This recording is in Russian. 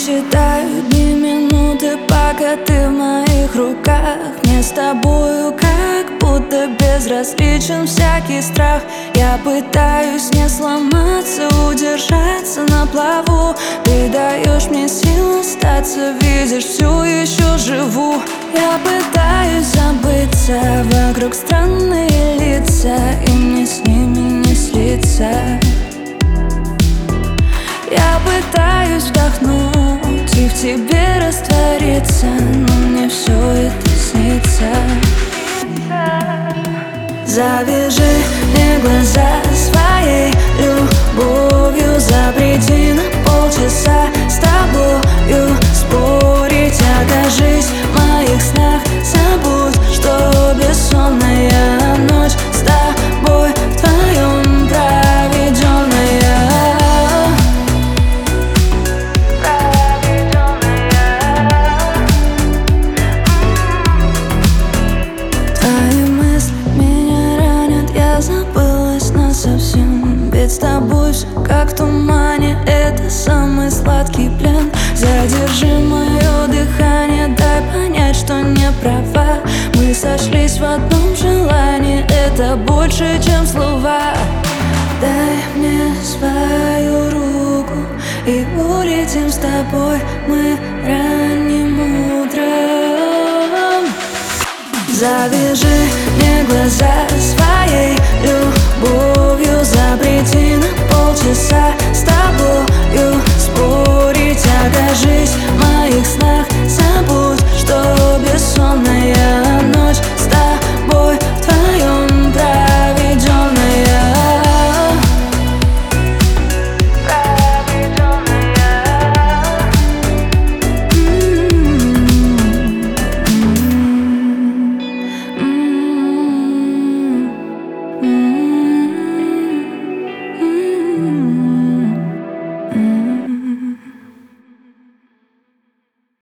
считаю дни, минуты, пока ты в моих руках. Мне с тобою как будто безразличен всякий страх. Я пытаюсь не сломаться, удержаться на плаву. Ты даешь мне силу остаться, видишь, всю еще живу. Я пытаюсь забыться, вокруг странные лица, и мне с ними не слиться. Я пытаюсь вдохнуть и в тебе раствориться, но мне все это снится. Завяжи мне глаза своей любовью, запрети на полчаса с тобою спорить. Окажись в моих снах, забудь, что бессонная ночь с тобой вдвоем проведенная. Твои мысли меня ранят, я забылась насовсем. Ведь с тобой все как в тумане, это самый сладкий плен. Задержи мое дыхание, дай понять, что не права. Мы сошлись в одном желании, это больше, чем слова. Дай мне свою руку и улетим с тобой мы ранним утром. Завяжи мне глаза своей любовью, запрети на полчаса с тобою спорить. Окажись в моих снах, забудь, что бессонная